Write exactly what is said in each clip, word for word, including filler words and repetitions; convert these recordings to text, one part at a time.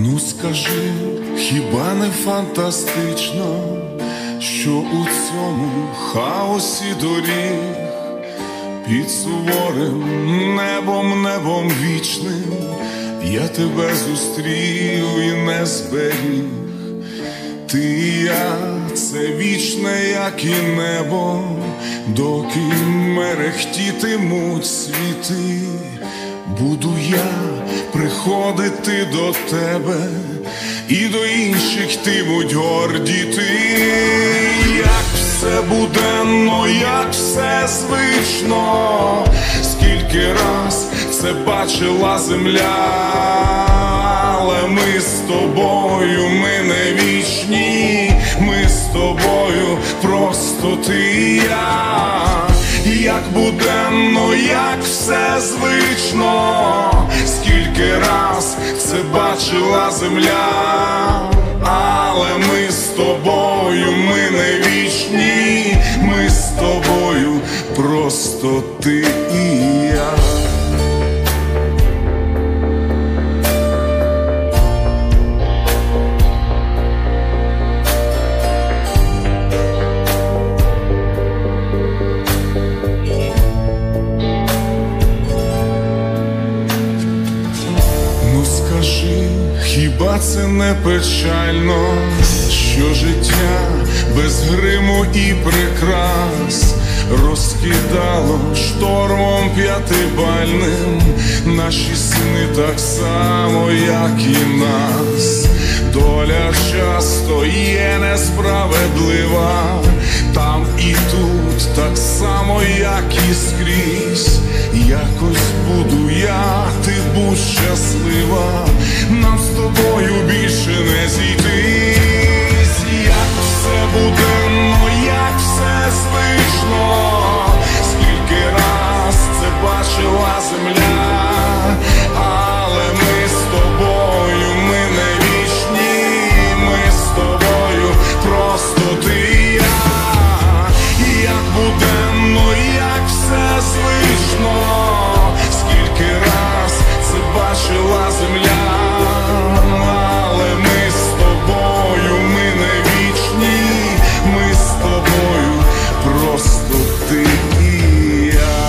Ну скажи, хіба не фантастично, що у цьому хаосі доріг під суворим небом, небом вічним я тебе зустрів і не зберіг. Ти і я – це вічне, як і небо, доки мерехтітимуть світи. Буду я приходити до тебе, і до інших йтимуть гордіти. Як все буденно, як все звично, скільки раз це бачила земля, але ми з тобою, ми не вічні, ми з тобою просто ти і я. Як буденно, як все звично, скільки раз це бачила земля, але ми з тобою, ми не вічні, ми з тобою просто ти і я. Хіба це не печально, що життя без гриму і прикрас розкидало штормом п'ятибальним наші сни так само, як і нас. Доля часто є несправедлива, там і тут так само, як і скрізь. Якось буду я, ти будь щаслива, нам з тобою більше не зійтись. Як все буденно, як все звично, скільки раз це бачила земля, але ми з тобою, ми не вічні, ми з тобою просто ти і я. Як буденно, як все звично, скільки раз це бачила земля, але ми з тобою, ми не вічні, ми з тобою просто ти і я.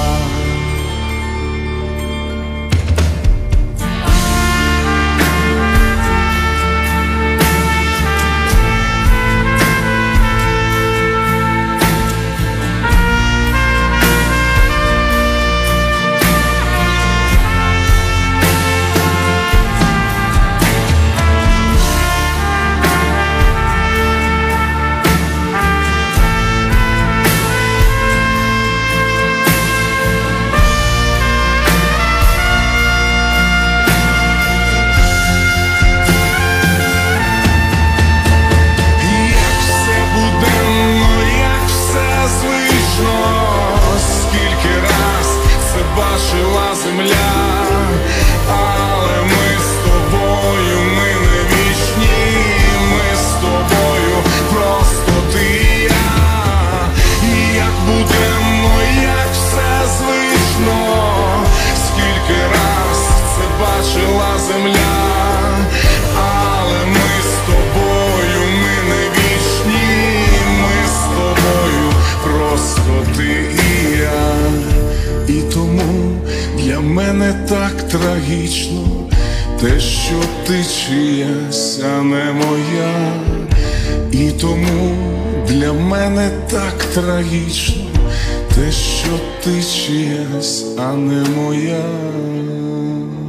Бачила земля, але ми з тобою, ми не вічні, ми з тобою просто ти і я. І як буденно, як все звично, скільки раз це бачила земля, але ми з тобою, ми не вічні, ми з тобою просто ти і я. І тому для мене так трагічно те, що ти чиясь, а не моя. І тому для мене так трагічно те, що ти чиясь, а не моя.